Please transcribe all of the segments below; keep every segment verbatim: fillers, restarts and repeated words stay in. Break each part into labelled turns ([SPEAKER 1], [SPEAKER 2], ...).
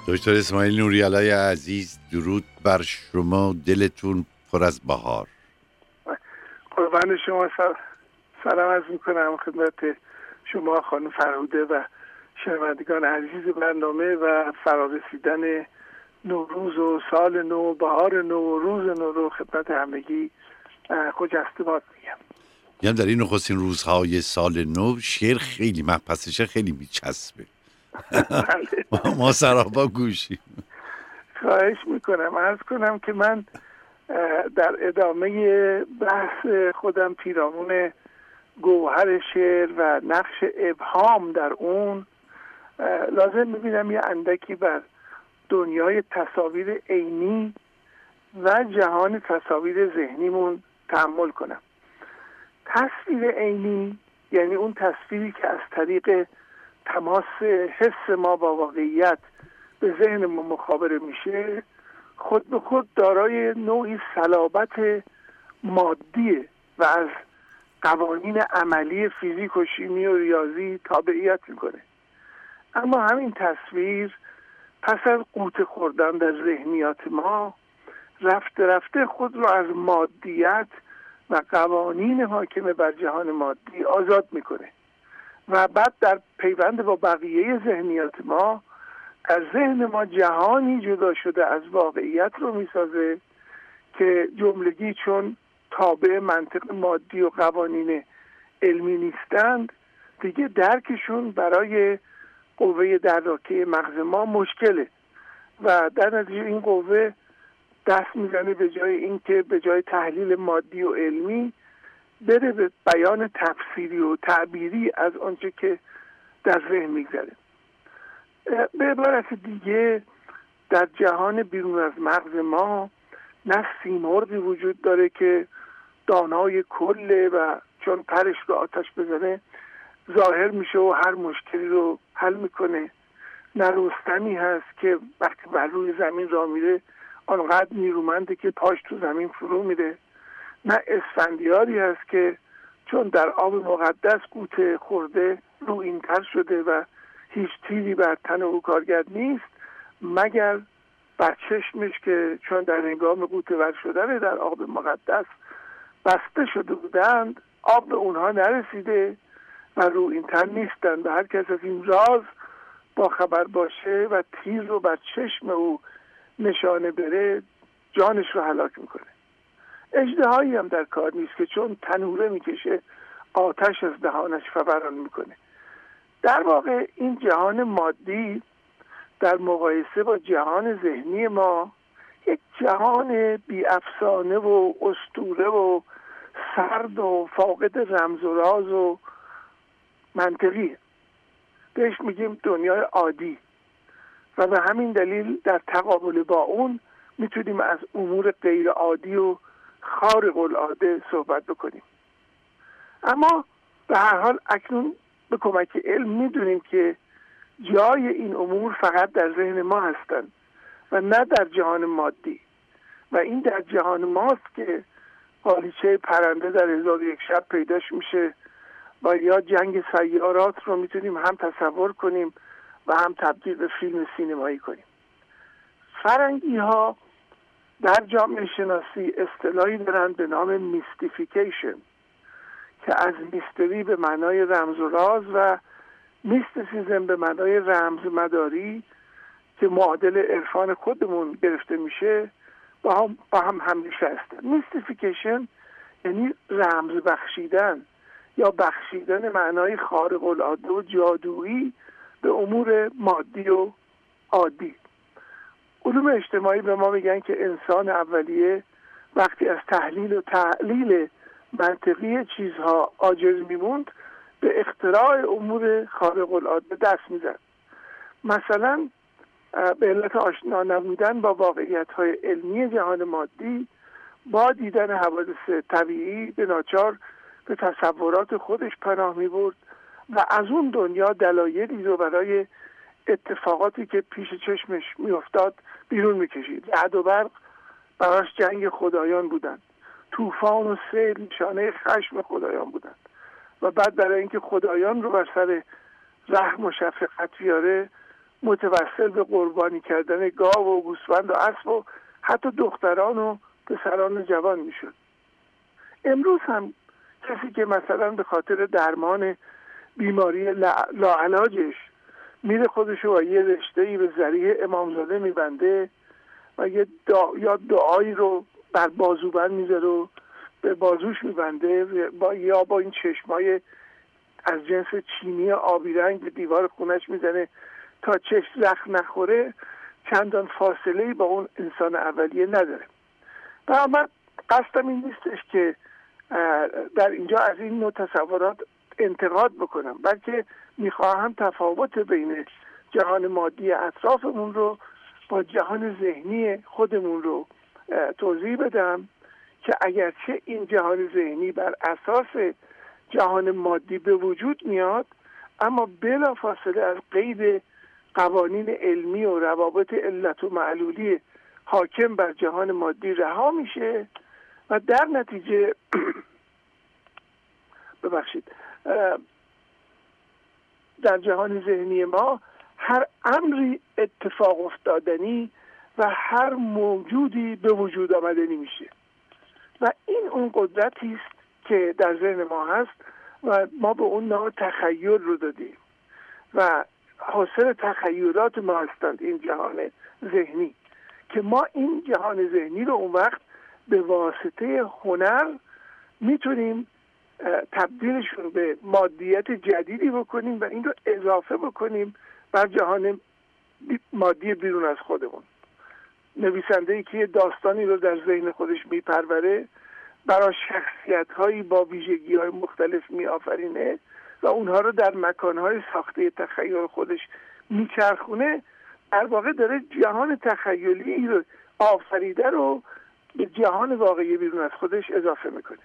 [SPEAKER 1] دکتر اسماعیل نوری‌علی عزیز، درود بر شما، دلتون پر از بهار.
[SPEAKER 2] قربان شما، سلام عرض میکنم خدمت شما خانم فرهوده و شنوندگان عزیز برنامه و فرارسیدن نوروز و سال نو، بهار نو و روز نو رو خدمت همگی خجسته باد میگم.
[SPEAKER 1] یعنی در این نخستین روزهای سال نو شعر خیلی مپسشه، خیلی میچسبه. ما سراپا گوشیم.
[SPEAKER 2] خواهش میکنم. عرض کنم که من در ادامه بحث خودم پیرامون گوهر شعر و نقش ابهام در اون لازم میبینم یه اندکی بر دنیای تصاویر عینی و جهان تصاویر ذهنیمون تأمل کنم. تصویر عینی یعنی اون تصویری که از طریق تماس حس ما با واقعیت به ذهن ما مخابره میشه، خود به خود دارای نوعی صلابت مادیه و از قوانین عملی فیزیک و شیمی و ریاضی تابعیت میکنه. اما همین تصویر پس از غوطه خوردن در ذهنیات ما رفته رفته خود رو از مادیت و قوانین حاکم بر جهان مادی آزاد میکنه و بعد در پیوند با بقیه ذهنیات ما در ذهن ما جهانی جدا شده از واقعیت رو میسازه که جملگی چون تابع منطق مادی و قوانین علمی نیستند، دیگه درکشون برای قوه دراکه مغز ما مشکله و در نتیجه این قوه دست میزنه به جای اینکه به جای تحلیل مادی و علمی بره به بیان تفسیری و تعبیری از آنچه که در ذهن میگذره. به عبارت دیگه در جهان بیرون از مغز ما نه سیمرغی وجود داره که دانای کله و چون پرش رو آتش بزنه ظاهر میشه و هر مشکلی رو حل میکنه، نه رستمی هست که وقتی بر روی زمین راه میره آنقدر نیرومنده که پاش تو زمین فرو میره، نه اسفندیاری هست که چون در آب مقدس گوته خورده رو اینتر شده و هیچ تیری بر تن او کارگر نیست مگر بر چشمش که چون در هنگام غوطه ور شدن در آب مقدس بسته شده بودند آب به اونها نرسیده و رو اینتر نیستند و هر کس از این راز با خبر باشه و تیر رو بر چشم او نشانه بره جانش رو هلاک میکنه. اژدهایی هم در کار نیست که چون تنوره میکشه آتش از دهانش فوران میکنه. در واقع این جهان مادی در مقایسه با جهان ذهنی ما یک جهان بی افسانه و اسطوره و سرد و فاقد رمز و راز و منطقیه. بهش میگیم دنیای عادی و به همین دلیل در تقابل با اون میتونیم از امور غیر عادی و خارق العاده صحبت بکنیم. اما به هر حال اکنون به کمک علم میدونیم که جای این امور فقط در ذهن ما هستند و نه در جهان مادی و این در جهان ماست که قالیچه پرنده در هزار یک شب پیداش میشه و یا جنگ سیارات رو میتونیم هم تصور کنیم و هم تبدیل به فیلم سینمایی کنیم. فرنگی ها در جامعه شناسی اصطلاحی دارند به نام میستیفیکیشن که از میستری به معنای رمز و راز و میستیسیزم به معنای رمز مداری که معادل عرفان خودمون گرفته میشه با هم, با هم همیشه هستن. میستیفیکیشن یعنی رمز بخشیدن یا بخشیدن معنای خارق العاده و جادویی به امور مادی و عادی. علوم اجتماعی به ما میگن که انسان اولیه وقتی از تحلیل و تعلیل منطقی چیزها عاجز میموند به اختراع امور خارق العاده دست میزد. مثلا به علت آشنا نبودن با واقعیت‌های علمی جهان مادی با دیدن حوادث طبیعی به ناچار به تصورات خودش پناه می‌برد و از اون دنیا دلایلی رو برای اتفاقاتی که پیش چشمش میافتاد بیرون میکشید. رعد و برق براش جنگ خدایان بودند، طوفان و سیل نشانه خشم خدایان بودند و بعد برای اینکه خدایان رو بر سر رحم و شفقت بیاره متوسل به قربانی کردن گاو و گوسفند و اسب و حتی دختران و پسران جوان میشد. امروز هم کسی که مثلا به خاطر درمان بیماری لاعلاجش میره خودشو با یه رشته‌ای به ذریح امامزاده میبنده و یه دعا یا دعایی رو بر بازوبند میذاره و به بازوش میبنده با یا با این چشمای از جنس چینی آبی رنگ به دیوار خونش میزنه تا چشم زخم نخوره، چندان فاصله‌ای با اون انسان اولیه نداره. و من قصدم این نیستش که در اینجا از این نوع تصورات انتقاد بکنم، بلکه میخواهم تفاوت بین جهان مادی اطرافمون رو با جهان ذهنی خودمون رو توضیح بدم که اگرچه این جهان ذهنی بر اساس جهان مادی به وجود میاد، اما بلا فاصله از قید قوانین علمی و روابط علت و معلولی حاکم بر جهان مادی رها میشه و در نتیجه ببخشید در جهان ذهنی ما هر امری اتفاق افتادنی و هر موجودی به وجود آمدنی میشه و این اون قدرتی است که در ذهن ما هست و ما به اون نام تخیل رو دادیم و حاصل تخیلات ما هستند این جهان ذهنی که ما این جهان ذهنی رو اون وقت به واسطه هنر میتونیم تبدیلشون به مادیت جدیدی بکنیم و این رو اضافه بکنیم بر جهان مادی بیرون از خودمون. نویسنده‌ای که داستانی رو در ذهن خودش میپروره، برای شخصیت‌هایی با ویژگی‌های مختلف میآفرینه و اونها رو در مکان‌های ساخته تخیل خودش میچرخونه، در واقع داره جهان تخیلی رو آفریده رو به جهان واقعی بیرون از خودش اضافه میکنه.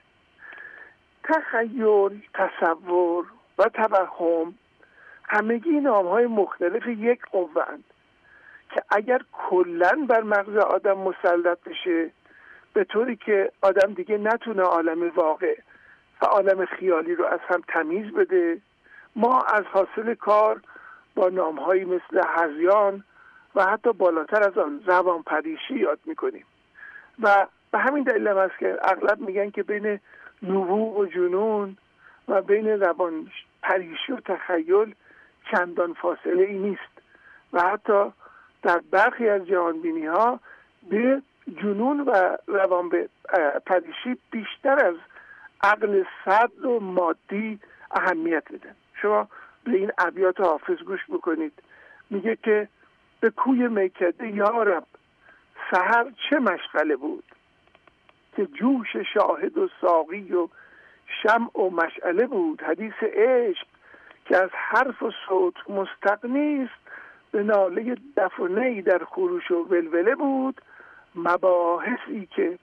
[SPEAKER 2] تخیل، تصور و توهم همگی نام‌های مختلف یک قوه‌اند که اگر کلاً بر مغز آدم مسلط بشه به طوری که آدم دیگه نتونه عالم واقع و عالم خیالی رو از هم تمیز بده، ما از حاصل کار با نام‌هایی مثل هذیان و حتی بالاتر از آن روانپریشی یاد میکنیم و به همین دلیل هم است که اغلب میگن که بین نبوغ و جنون و بین روانپریشی و تخیل چندان فاصله ای نیست و حتی در برخی از جهانبینی ها به جنون و روانپریشی بیشتر از عقل سرد و مادی اهمیت میدن. شما به این ابیات حافظ گوش بکنید، میگه که به کوی میکده یارب سحر چه مشغله بود که جوش شاهد و ساقی و شمع و مشعله بود. حدیث عشق که از حرف و صوت مستغنی است، به ناله دف و نی در خروش و ولوله بود. مباحثی که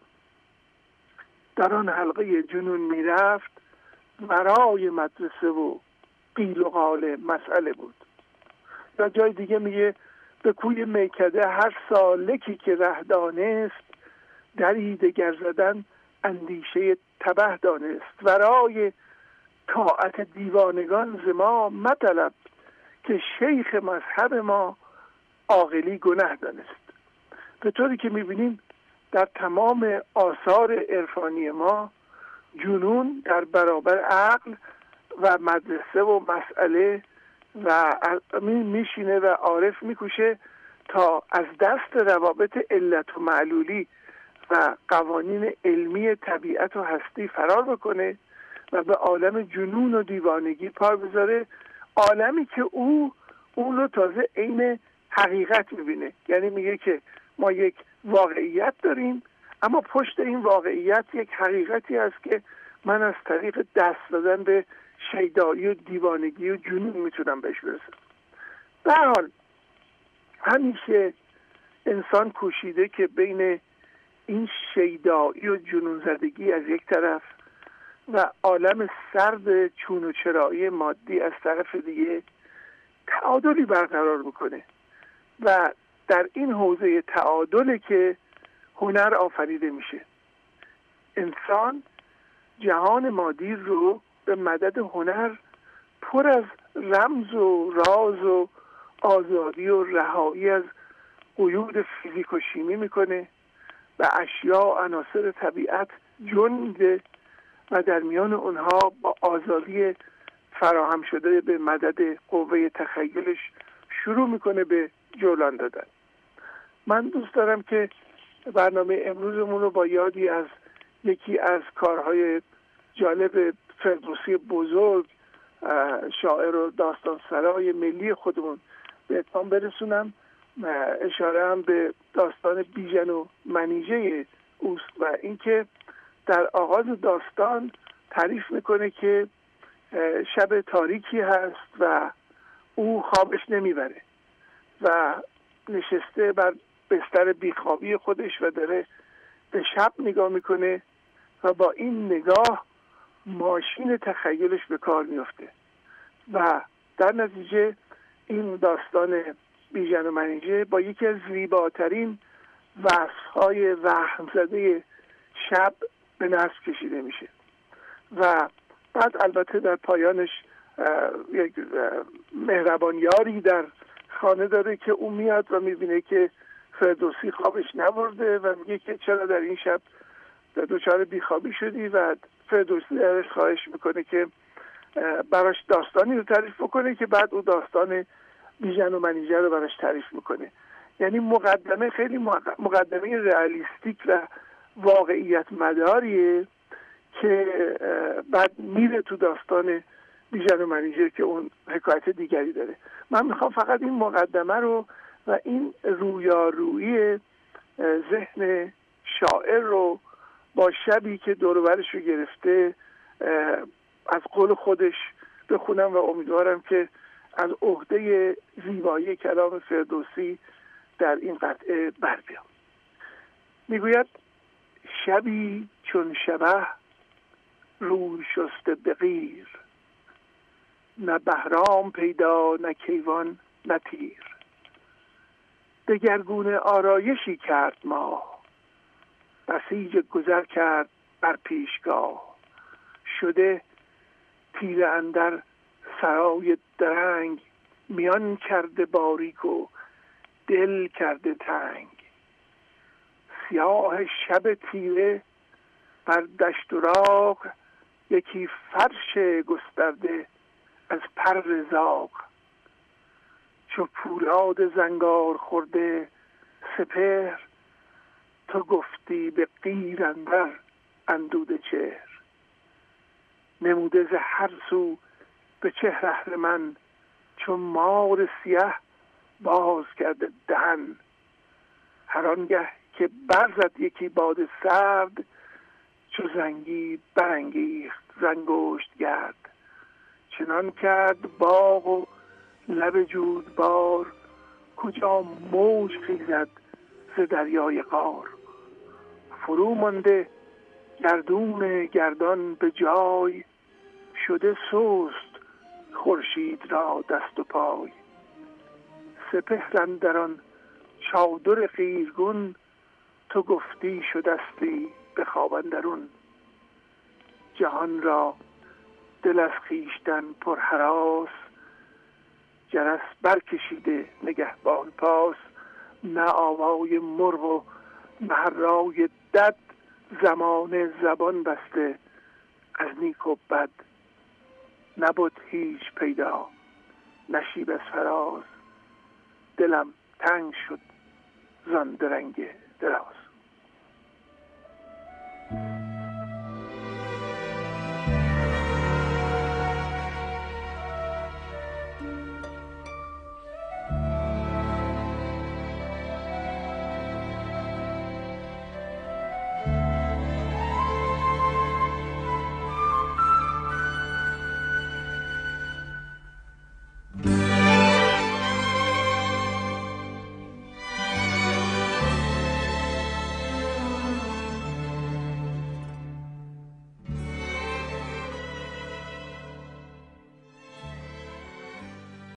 [SPEAKER 2] در آن حلقه جنون میرفت، ورای مدرسه و قیل و قال مسئله بود. یا جای دیگه میگه به کوی میکده هر سالکی که ره دانست، دری دگر زدن اندیشه تبه دانست. ورای طاعت دیوانگان ز ما مطلب، که شیخ مذهب ما عاقلی گناه دانست. به طوری که میبینیم در تمام آثار عرفانی ما جنون در برابر عقل و مدرسه و مسئله و میشینه و عارف میکوشه تا از دست روابط علت و معلولی و قوانین علمی طبیعت و هستی فرار بکنه و به عالم جنون و دیوانگی پا بذاره، عالمی که او اون رو تازه عین حقیقت میبینه. یعنی میگه که ما یک واقعیت داریم، اما پشت این واقعیت یک حقیقتی هست که من از طریق دست دادن به شیدایی و دیوانگی و جنون میتونم بهش برسم. به هر حال همیشه انسان کوشیده که بین این شیدایی و جنون زدگی از یک طرف و عالم سرد چون و چرایی مادی از طرف دیگه تعادلی برقرار بکنه و در این حوزه تعادله که هنر آفریده میشه. انسان جهان مادی رو به مدد هنر پر از رمز و راز و آزادی و رهایی از قیود فیزیک و شیمی میکنه و اشیا و عناصر طبیعت جون میده و در میان اونها با آزادی فراهم شده به مدد قوه تخیلش شروع میکنه به جولان دادن. من دوست دارم که برنامه امروزمون رو با یادی از یکی از کارهای جالب فردوسی بزرگ، شاعر و داستانسرای ملی خودمون، به اتمام برسونم. اشاره هم به داستان بیژن و منیژه اوست و اینکه در آغاز داستان تعریف میکنه که شب تاریکی هست و او خوابش نمیبره و نشسته بر بستر بیخوابی خودش و داره به شب نگاه میکنه و با این نگاه ماشین تخیلش به کار میفته و در نتیجه این داستان بیژن و منیژه با یکی از زیباترین وصفهای وهم زده شب به نصب کشیده میشه و بعد البته در پایانش یک مهربان یاری در خانه داره که اون میاد و میبینه که فردوسی خوابش نبرده و میگه که چرا در این شب دچار بیخوابی شدی و فردوسی درش خواهش میکنه که براش داستانی رو تعریف بکنه که بعد او داستان بیژن و منیژه رو براش تعریف میکنه. یعنی مقدمه خیلی مقدمه رئالیستیک و واقعیت مداریه که بعد میره تو داستان بیژن و منیژه که اون حکایت دیگری داره. من میخوام فقط این مقدمه رو و این رویارویی ذهن شاعر رو با شبی که دور و برش رو گرفته از قول خودش بخونم و امیدوارم که از عهده زیبایی کلام فردوسی در این قطعه بر بیام. میگوید شبی چون شبه روی شسته بغیر، نه بهرام پیدا نه کیوان نه تیر. دگرگونه آرایشی کرد ما، بسیج گذر کرد بر پیشگاه. شده تیره اندر سرای درنگ، میان کرده باریک و دل کرده تنگ. سیاه شب تیره بر دشت و راغ، یکی فرش گسترده از پر زاغ. چو پولاد زنگار خورده سپهر، تو گفتی به قیر اندر اندوده چهر. نموده ز هر سو به چهر اهرمن، چون مار سیه باز کرده دهن. هر آنگه که برزد یکی باد سرد، چو زنگی برانگیخت زنگشت گرد. چنان کرد باغ و لب جودبار، کجا موج خیزد ز دریای قار. فرو مانده گردون گردان به جای، شده سست خورشید را دست و پای. سپهر اندران چادر قیرگون، تو گفتی شدستی به خواب اندرون. جهان را دل از خویشتن پر هراس، جرس برکشیده نگهبان پاس. نه آوای مرغ و نه هرای دد، زمان زبان بسته از نیک و بد. نبود هیچ پیدا نشیب از فراز، دلم تنگ شد زان درنگ دراز.